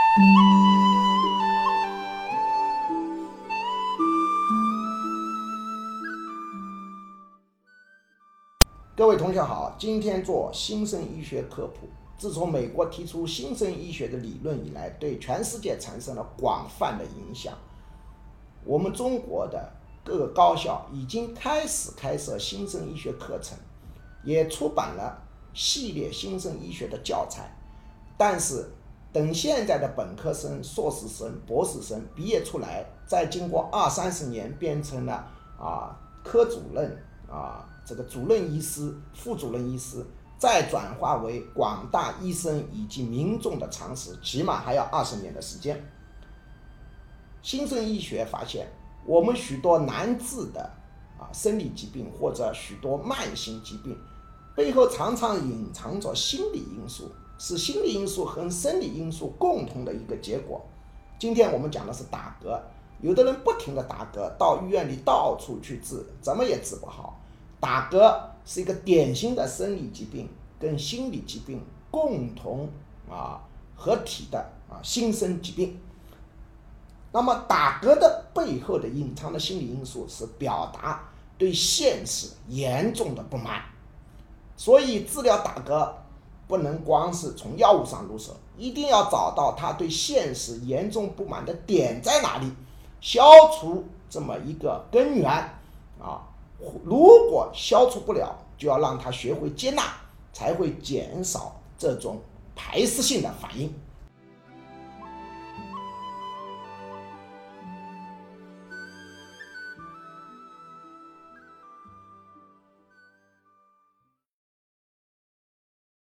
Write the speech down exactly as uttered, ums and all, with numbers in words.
各位同学好，今天做新生医学科普。自从美国提出新生医学的理论以来，对全世界产生了广泛的影响。我们中国的各个高校已经开始开设新生医学课程，也出版了系列新生医学的教材。但是等现在的本科生、硕士生、博士生毕业出来，再经过二三十年变成了啊科主任啊这个主任医师、副主任医师，再转化为广大医生以及民众的常识，起码还要二十年的时间。新生医学发现，我们许多难治的啊生理疾病或者许多慢性疾病，背后常常隐藏着心理因素，是心理因素和生理因素共同的一个结果。今天我们讲的是打嗝，有的人不停的打嗝，到医院里到处去治，怎么也治不好。打嗝是一个典型的生理疾病跟心理疾病共同啊合体的啊新生疾病。那么打嗝的背后的隐藏的心理因素是表达对现实严重的不满，所以治疗打嗝不能光是从药物上入手，一定要找到他对现实严重不满的点在哪里，消除这么一个根源啊。如果消除不了，就要让他学会接纳，才会减少这种排斥性的反应。